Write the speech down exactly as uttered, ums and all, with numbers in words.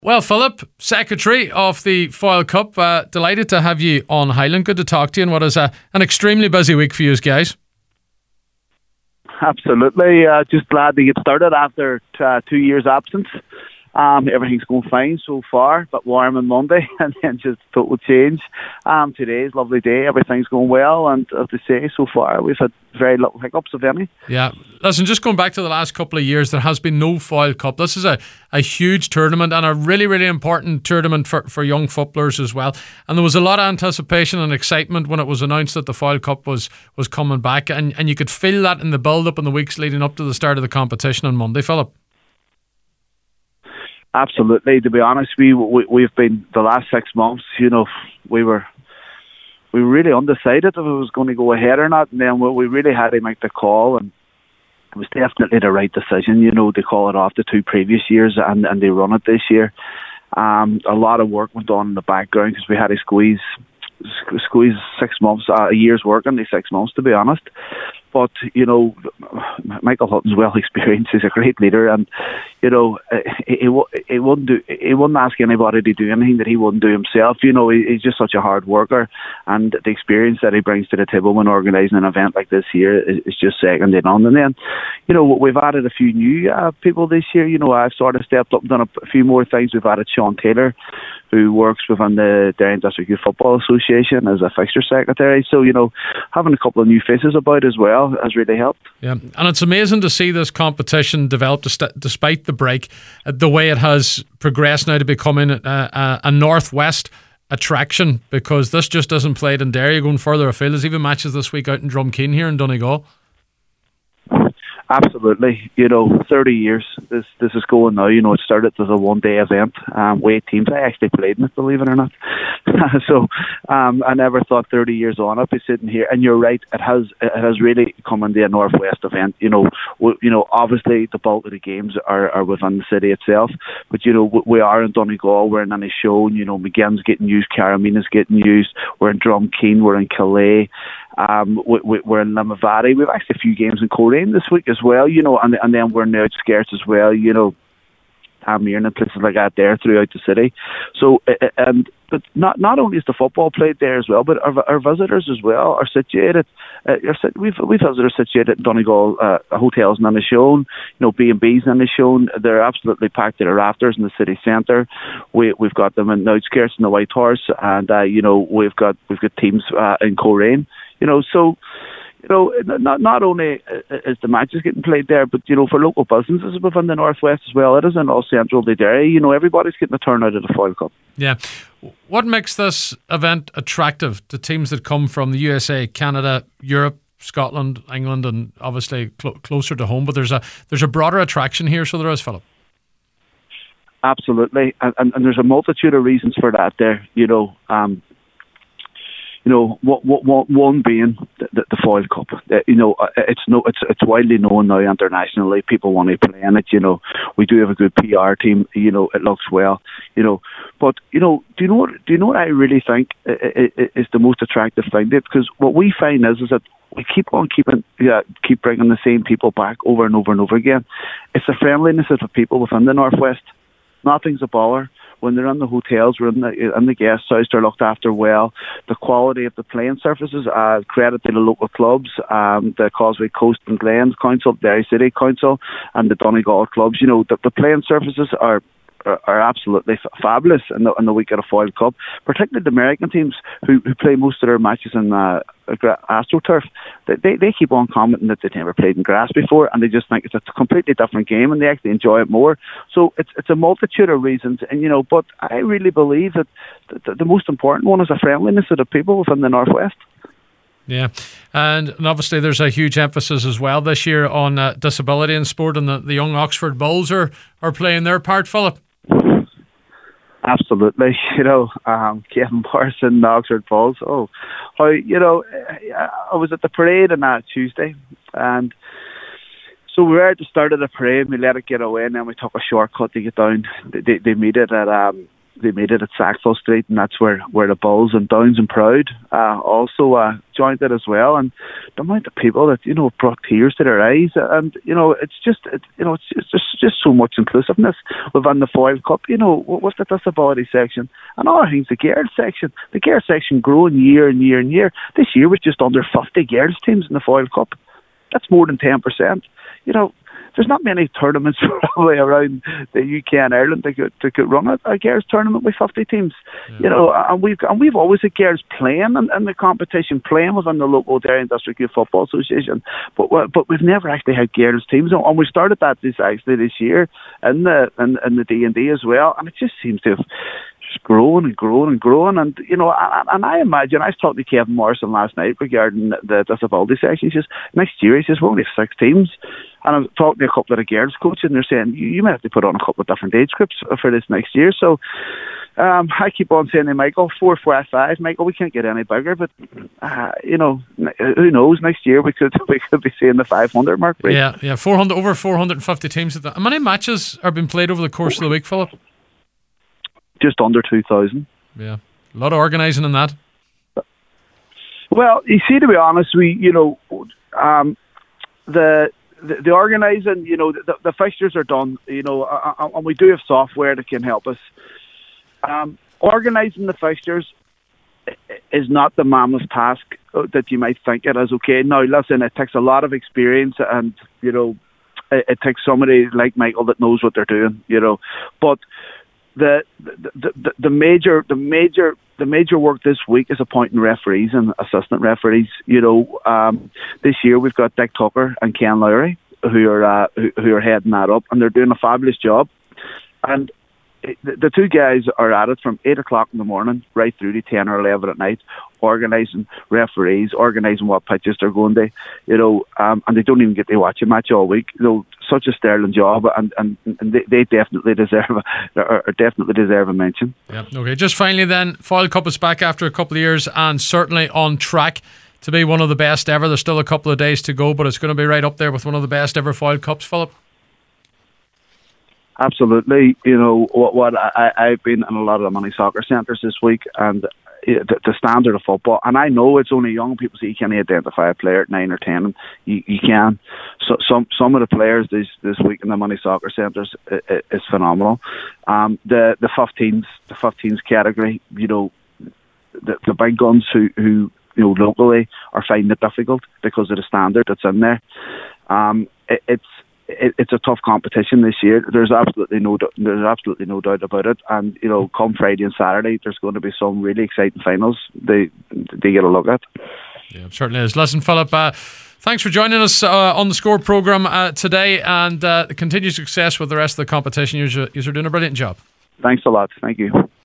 Well, Philip, Secretary of the Foyle Cup, uh, delighted to have you on Highland. Good to talk to you in what is a, an extremely busy week for you guys. Absolutely. Uh, just glad to get started after uh, two years' absence. Um, everything's going fine so far, but warm on Monday and then just total change. Um, today's a lovely day. Everything's going well, and as I say, so far we've had very little hiccups, if any. Yeah. Listen, just going back to the last couple of years, there has been no Foyle Cup. This is a, a huge tournament and a really, really important tournament for, for young footballers as well. And there was a lot of anticipation and excitement when it was announced that the Foyle Cup was, was coming back, and, and you could feel that in the build-up in the weeks leading up to the start of the competition on Monday, Philip. Absolutely. To be honest, we, we we've been the last six months. You know, we were we were really undecided if it was going to go ahead or not, and then we really had to make the call, and it was definitely the right decision. You know, to call it off the two previous years, and and they run it this year. Um, a lot of work went on in the background because we had to squeeze squeeze six months, uh, a year's work into six months. To be honest. But, you know, Michael Hutton's well experienced. He's a great leader, and, you know, he, he, he wouldn't do, he wouldn't ask anybody to do anything that he wouldn't do himself. You know, he, he's just such a hard worker, and the experience that he brings to the table when organising an event like this here is, is just second to none. And then, you know, we've added a few new uh, people this year. You know, I've sort of stepped up and done a, a few more things. We've added Sean Taylor, who works within the Derry District Youth Football Association as a fixture secretary. So, you know, having a couple of new faces about as well has really helped. Yeah, and it's amazing to see this competition develop st- despite the break, uh, the way it has progressed now to becoming a, a, a northwest attraction, because this just isn't played in Derry. Going further afield, there's even matches this week out in Drumkeen here in Donegal. Absolutely. You know, thirty years this this is going now. You know, it started as a one-day event. Um, weight teams, I actually played in it, believe it or not. so um, I never thought thirty years on I'd be sitting here. And you're right, it has it has really come into a Northwest event. You know, we, you know, obviously the bulk of the games are, are within the city itself. But, you know, we, we are in Donegal, we're in Inishowen, you know, McGinn's getting used, Carramina's getting used, we're in Drumkeen, we're in Calais. Um, we, we, we're in Limavady. We've actually a few games in Coleraine this week as well, you know, and and then we're in the outskirts as well, you know, Amir and places like that there throughout the city. So, and but not not only is the football played there as well, but our, our visitors as well are situated. Uh, we've we've visitors situated in Donegal uh, hotels in Inishowen, you know, B and B's in Inishowen. They're absolutely packed to the rafters in the city centre. We we've got them in the outskirts in the White Horse, and uh, you know, we've got we've got teams uh, in Coleraine. You know, so, you know, not not only is the matches getting played there, but, you know, for local businesses within the Northwest as well, it isn't all central to Derry. You know, everybody's getting a turn out of the Foyle Cup. Yeah. What makes this event attractive to teams that come from the U S A, Canada, Europe, Scotland, England, and obviously cl- closer to home? But there's a there's a broader attraction here, so there is, Philip. Absolutely. And, and, and there's a multitude of reasons for that there, you know. Um, You know, what, what, what, one being the, the, the Foyle Cup. Uh, you know, it's no, it's it's widely known now internationally. People want to play in it. You know, we do have a good P R team. You know, it looks well. You know, but you know, do you know what? Do you know what I really think is the most attractive thing? Because what we find is is that we keep on keeping, yeah, keep bringing the same people back over and over and over again. It's the friendliness of the people within the Northwest. Nothing's a bother. When they're in the hotels, we're in the, in the guest house, they're looked after well. The quality of the playing surfaces, uh, credit to the local clubs, um, the Causeway Coast and Glens Council, Derry City Council, and the Donegal clubs. You know, the, the playing surfaces are are, are absolutely f- fabulous in the, in the week of the Foyle Cup, particularly the American teams who, who play most of their matches in uh, AstroTurf. They, they they keep on commenting that they've never played in grass before, and they just think it's a completely different game, and they actually enjoy it more. So it's it's a multitude of reasons, and you know, but I really believe that the, the most important one is the friendliness of the people within the Northwest. Yeah, and, and obviously there's a huge emphasis as well this year on uh, disability in sport, and the, the young Oxford Bulls are, are playing their part, Philip. Absolutely, you know, um, Kevin Morrison, the Oxford Bulls. Oh, how you know, I was at the parade on that Tuesday, and so we were at the start of the parade. We let it get away, and then we took a shortcut to get down. They, they meet it at um, they made it at Sackville Street, and that's where, where the Bulls and Downs and Proud uh, also uh, joined it as well. And the amount of people that, you know, brought tears to their eyes, and you know, it's just it, you know, it's just, just just so much inclusiveness within the Foyle Cup. You know, with the disability section and other things, the girls section, the girls section growing year and year and year. This year was just under fifty girls teams in the Foyle Cup. That's more than ten percent. You know, there's not many tournaments probably around the U K and Ireland that could, that could run a, a girls tournament with fifty teams. Yeah. You know, and we've and we've always had girls playing in, in the competition, playing within the local Derry District Youth Football Association, but but we've never actually had girls teams, and we started that this actually this year in the in, in the D and D as well, and it just seems to have just grown and grown and grown. And you know, and, and I imagine, I was talking to Kevin Morrison last night regarding the disability section. He says next year, he says, we're only six teams. And I'm talking to a couple of the girls coaches, and they're saying you, you might have to put on a couple of different age groups for this next year. So um, I keep on saying to Michael, four, four, five, Michael, we can't get any bigger. But uh, you know, who knows? Next year we could we could be seeing the five hundred mark. Right? Yeah, yeah, four hundred over four hundred fifty teams. How many matches are being played over the course of the week, Philip? Just under two thousand. Yeah, a lot of organising in that. Well, you see, to be honest, we you know um, the. The, the organising, you know, the, the fixtures are done, you know, and we do have software that can help us. Um, organising the fixtures is not the mammoth task that you might think it is. Okay, now listen, it takes a lot of experience, and you know, it, it takes somebody like Michael that knows what they're doing, you know. But the the, the the major the major the major work this week is appointing referees and assistant referees. You know, um, this year we've got Dick Tucker and Ken Lowry who are uh, who, who are heading that up, and they're doing a fabulous job. And it, the, the two guys are at it from eight o'clock in the morning right through to ten or eleven at night, organising referees, organising what pitches they're going to. You know, um, and they don't even get to watch a match all week. You know, such a sterling job, and, and, and they, they definitely deserve a, or definitely deserve a mention. Yeah. Okay. Just finally, then, Foyle Cup is back after a couple of years, and certainly on track to be one of the best ever. There's still a couple of days to go, but it's going to be right up there with one of the best ever Foyle Cups, Philip. Absolutely. You know what? What I, I've been in a lot of the money soccer centres this week, and the, the standard of football. And I know it's only young people, so you can't identify a player at nine or ten. And you, you can. So some some of the players this this week in the money soccer centres is, is phenomenal. Um, the the fifteens the fifteens category. You know, the the big guns who who you know locally are finding it difficult because of the standard that's in there. Um, it, it's It, it's a tough competition this year. There's absolutely no there's absolutely no doubt about it. And you know, come Friday and Saturday, there's going to be some really exciting finals. They they get a look at. Yeah, it certainly is. Listen, Philip, uh, thanks for joining us uh, on the Score programme uh, today, and uh, continued success with the rest of the competition. You're, you're doing a brilliant job. Thanks a lot. Thank you.